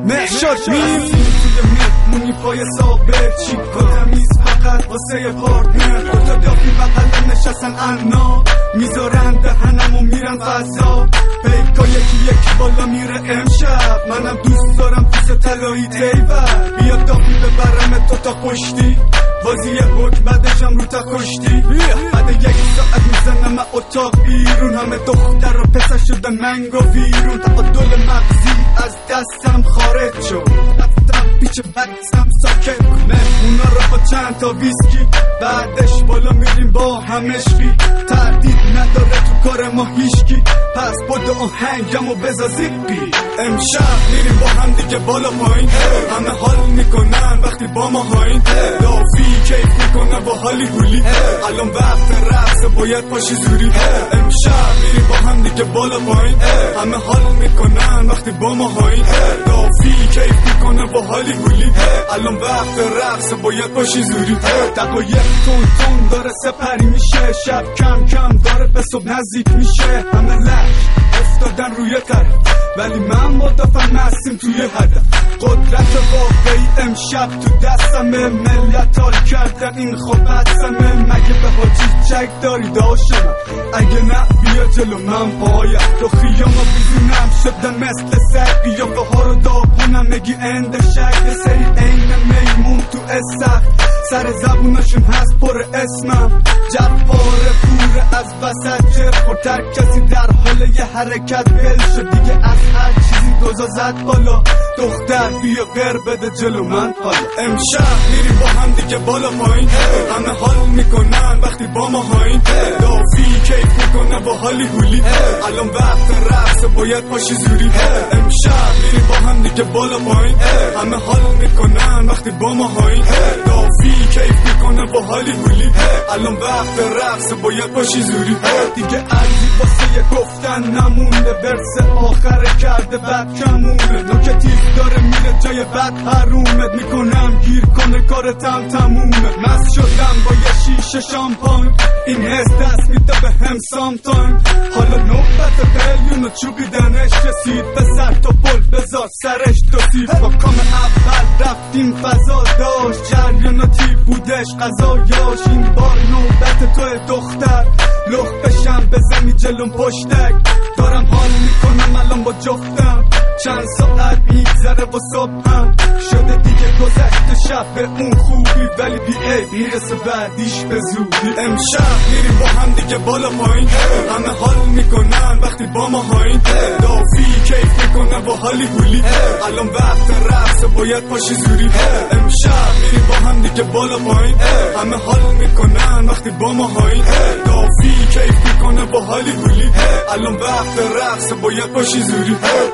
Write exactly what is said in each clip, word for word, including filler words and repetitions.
مهشاد می توی مهمونی پای ثابت چیک و تمیز فقط واسه پارتنر دوتا دافی بقل نشستن انا میذارن دهنم و میرن فضا پیکا یکی یکی بالا میره امشب منم دوست دارم پیس تلایی تیور بیا دافی ببرم تو تا خوشتی بازی حکم بعدشم رو تا کشتی بعد یک ساعت میزنم اتاق بیرون همه دختر و پسر شدن منگو ویرون تعادل مغزی از دستم خارج شد رفتم پیچ بکسم ساکت کنه اونا رو با چند تا ویسکی بعدش بالا میریم با همشکی تردید نداره تو کار ما هیشکی پس بودو آهنگم و بزا زیپی امشب میریم با هم دیگه بالا پایین همه حال میکنن وقتی با ما هاین دافی کیف میکنه با حالی هولی الان وقت رقص باید پاشی زوری امشب میریم با هم دیگه بالا پایین همه حال میکنن وقتی با ما هاین دافی کیف میکنه با حالی هولی الان وقت رقص باید پاشی زوری دقایق تون تون داره سپری میشه شب کم کم داره به صبح نزدیک میشه همه لش افتادن روی طرف ولی من مدافع هستیم توی هدف قدرت واقعی امشب تو دستمه ملت حال کردن این خوب بسمه مگه به حاجی چک داری داشتم اگه نه بیا جلو من پایم تو خیاما بیزونم شدن مثل سگ قیافه ها رو داغونم نگی اند شک سری این میمون تو استخ سر زبونشون هست پر اسمم جبار پوره از وسط جر پرتر کسی در حال یه حرکت بل شد دیگه از هر چیزی دوزا زد بالا دختر بیا غیر بده جلو من حالا امشب میریم با هم دیگه بالا پایین همه حال میکنن وقتی با ما هاین دافی کیف میکنه با حالی هولی الان وقت رقص باید پاشی زوری امشب میریم با هم دیگه بالا پایین همه حال میکنن وقتی با ما هاین دافی کیف میکنه با حالی هولی الان وقت رقص باید پاشی زوری دیگه عرضی واسه یه گفتن نمونده برس آخر کرده بعد کمونه نوکتیز داره میره جای بد حرومت میکنم گیر کنه کارتم تمومه مست شدم با یه شیشه شامپان این حس دست میده به هم سامتان حالا نوبت قلیون و چوبیدنش رسید به سر تا پل بذار سرش دو تیف با کام اول رفتیم فضا داشت جریاناتی بودش قضایاش این بار نوبت توی دختر لخ بشم بزنی جلوم پشتک دارم حال میکنم الان با جفتم چند ساعت میگذره و صبحم شده دیگه گذشت شب به اون خوبی ولی بی ای بیرسه بعدیش به زودی امشب میریم با هم دیگه بالا پایین همه حال میکنن وقتی با ما هاین دافی کیف میکنه با حالی هولی الان وقت رقص باید پاشی زوری امشب میریم با هم دیگه بالا پایین همه حال میکنن وقتی با ما هاین دافی کیف میکنه با حالی هولی الان وقت رقص باید پاشی زوری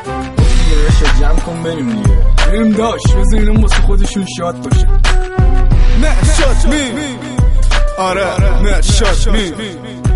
رشا جمع کن بریم دیگه بریم داشت بزن اینم واسه خودشون شاد باشه مهشاد می آره مهشاد می